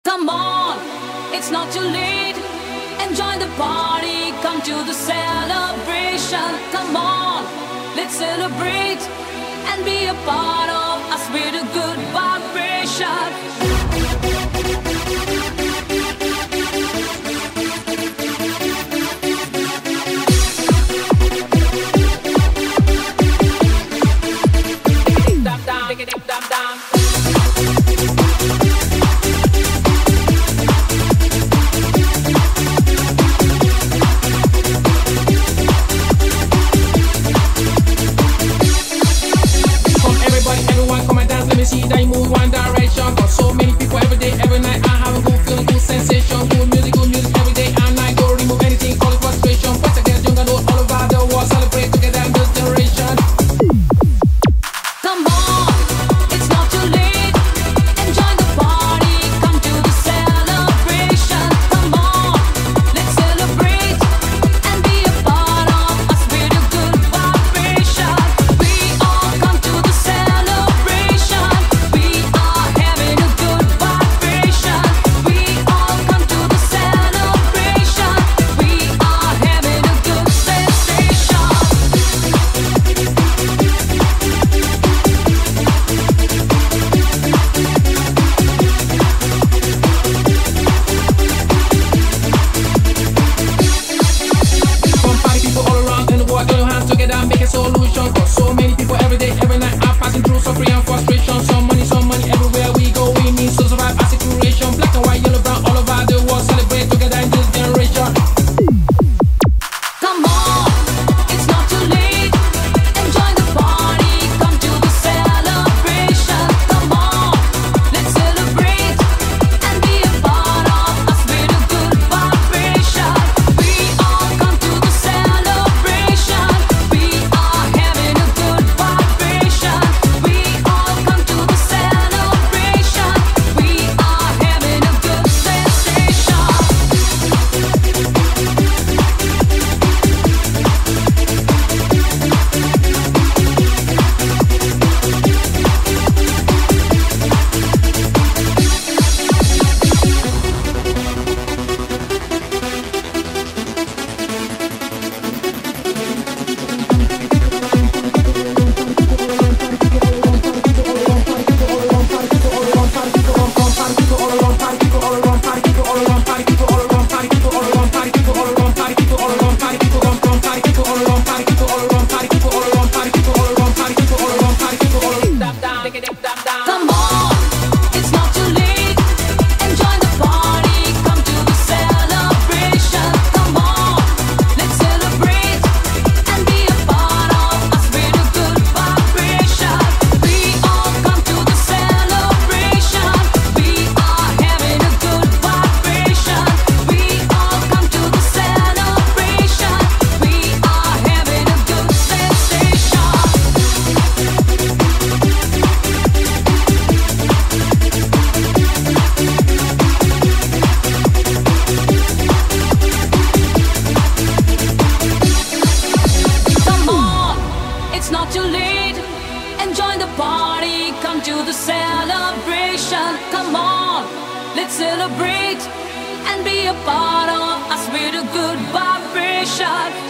Come on, it's not too late. Enjoy the party, come to the celebration. Come on, let's celebrate and be a part of us with a good vibration. Everyone come and dance, let me see that you move one direction. Got so many people every day, every night. I have a good feeling, good sensation. Good music every day and night. Go remove anything, all the frustration. Once again, young and old, all over the world, celebrate together in this generation. Come on, it's not too late. Enjoy the party, come to the celebration. Come on, let's celebrate and be a part of us with a good vibration. We all come to the celebration. We are having a good vibration. We all come to the celebration. We are having a good sensation. Come party people all around in the world, join your hands together, make a solution. Got so many people every day, every night. I'm passing through suffering and frustration. Some money everywhere we go. We need to survive as a creation. Black and white, yellow, brown, all over the world, celebrate together in this generation. Come on, it's not too late. Enjoy the party, come to the celebration. Come on, let's celebrate and be a part of us with a good vibration. We all come to the celebration. We are having a good vibration. We all come to the celebration. We are having a good sensation. Come on, it's not too late. Enjoy the party, come to the celebration. Come on, let's celebrate and be a part of us with a good vibration. We all come to the celebration. We are having a good vibration. We all come to the celebration. We are having a good sensation. Come on, it's not too late. Enjoy the party, come to the celebration. Come on, let's celebrate and be a part of us with a good vibration.